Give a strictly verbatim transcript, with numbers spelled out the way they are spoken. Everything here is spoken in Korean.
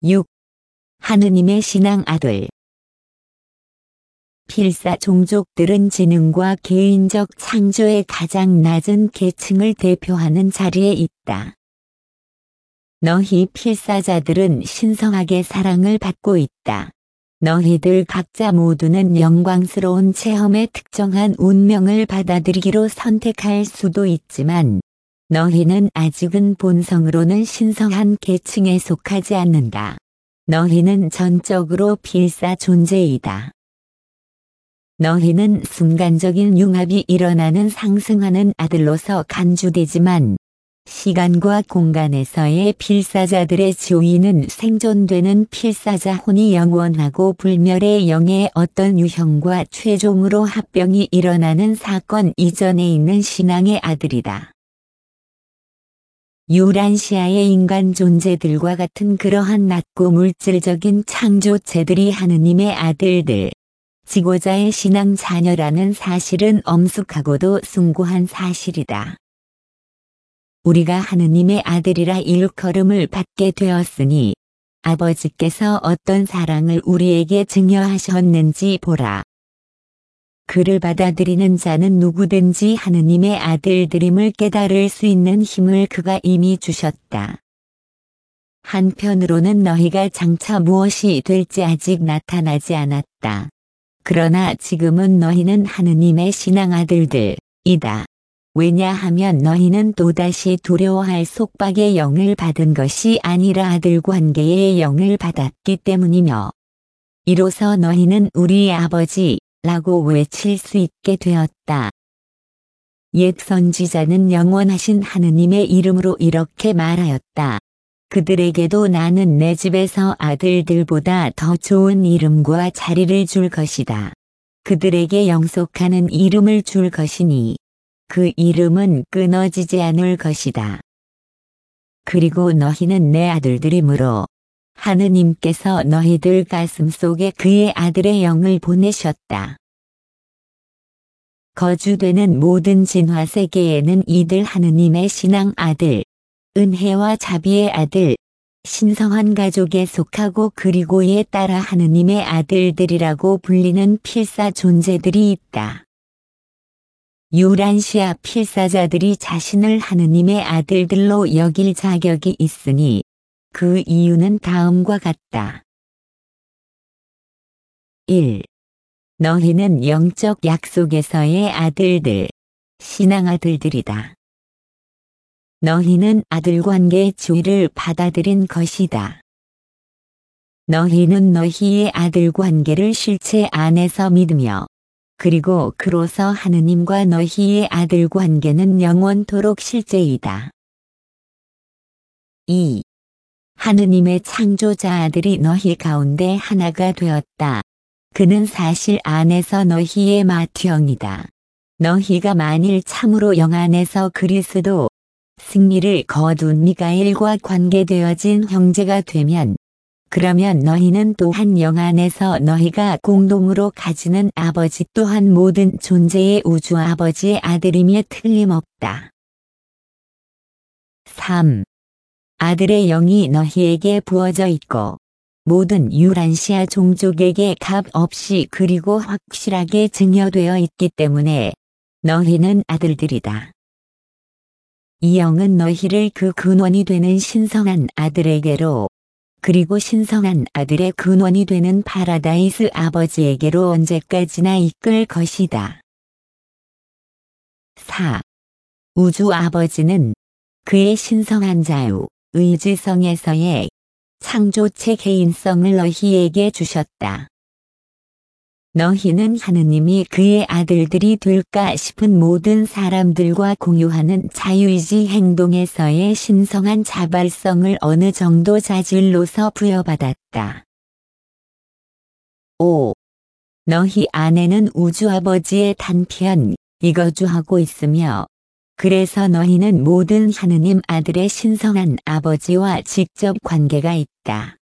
육. 하느님의 신앙 아들. 필사 종족들은 지능과 개인적 창조의 가장 낮은 계층을 대표하는 자리에 있다. 너희 필사자들은 신성하게 사랑을 받고 있다. 너희들 각자 모두는 영광스러운 체험의 특정한 운명을 받아들이기로 선택할 수도 있지만 너희는 아직은 본성으로는 신성한 계층에 속하지 않는다. 너희는 전적으로 필사 존재이다. 너희는 순간적인 융합이 일어나는 상승하는 아들로서 간주되지만 시간과 공간에서의 필사자들의 지위는 생존되는 필사자 혼이 영원하고 불멸의 영의 어떤 유형과 최종으로 합병이 일어나는 사건 이전에 있는 신앙의 아들이다. 유란시아의 인간 존재들과 같은 그러한 낮고 물질적인 창조체들이 하느님의 아들들, 지고자의 신앙 자녀라는 사실은 엄숙하고도 숭고한 사실이다. 우리가 하느님의 아들이라 일컬음을 받게 되었으니 아버지께서 어떤 사랑을 우리에게 증여하셨는지 보라. 그를 받아들이는 자는 누구든지 하느님의 아들들임을 깨달을 수 있는 힘을 그가 이미 주셨다. 한편으로는 너희가 장차 무엇이 될지 아직 나타나지 않았다. 그러나 지금은 너희는 하느님의 신앙 아들들이다. 왜냐하면 너희는 또다시 두려워할 속박의 영을 받은 것이 아니라 아들 관계의 영을 받았기 때문이며 이로써 너희는 우리 아버지 라고 외칠 수 있게 되었다. 옛 선지자는 영원하신 하느님의 이름으로 이렇게 말하였다. 그들에게도 나는 내 집에서 아들들보다 더 좋은 이름과 자리를 줄 것이다. 그들에게 영속하는 이름을 줄 것이니 그 이름은 끊어지지 않을 것이다. 그리고 너희는 내 아들들이므로 하느님께서 너희들 가슴 속에 그의 아들의 영을 보내셨다. 거주되는 모든 진화 세계에는 이들 하느님의 신앙 아들, 은혜와 자비의 아들, 신성한 가족에 속하고 그리고 이에 따라 하느님의 아들들이라고 불리는 필사 존재들이 있다. 유란시아 필사자들이 자신을 하느님의 아들들로 여길 자격이 있으니 그 이유는 다음과 같다. 일. 너희는 영적 약속에서의 아들들, 신앙 아들들이다. 너희는 아들 관계의 지위를 받아들인 것이다. 너희는 너희의 아들 관계를 실체 안에서 믿으며 그리고 그로서 하느님과 너희의 아들 관계는 영원토록 실제이다. 이. 하느님의 창조자 아들이 너희 가운데 하나가 되었다. 그는 사실 안에서 너희의 맏형이다. 너희가 만일 참으로 영 안에서 그리스도, 승리를 거둔 미가엘과 관계되어진 형제가 되면 그러면 너희는 또한 영 안에서 너희가 공동으로 가지는 아버지 또한 모든 존재의 우주 아버지의 아들임에 틀림없다. 삼. 아들의 영이 너희에게 부어져 있고 모든 유란시아 종족에게 값 없이 그리고 확실하게 증여되어 있기 때문에 너희는 아들들이다. 이 영은 너희를 그 근원이 되는 신성한 아들에게로 그리고 신성한 아들의 근원이 되는 파라다이스 아버지에게로 언제까지나 이끌 것이다. 사. 우주 아버지는 그의 신성한 자유, 의지성에서의 창조체 개인성을 너희에게 주셨다. 너희는 하느님이 그의 아들들이 될까 싶은 모든 사람들과 공유하는 자유의지 행동에서의 신성한 자발성을 어느 정도 자질로서 부여받았다. 오. 너희 안에는 우주 아버지의 단편, 이거주하고 있으며 그래서 너희는 모든 하느님 아들의 신성한 아버지와 직접 관계가 있다.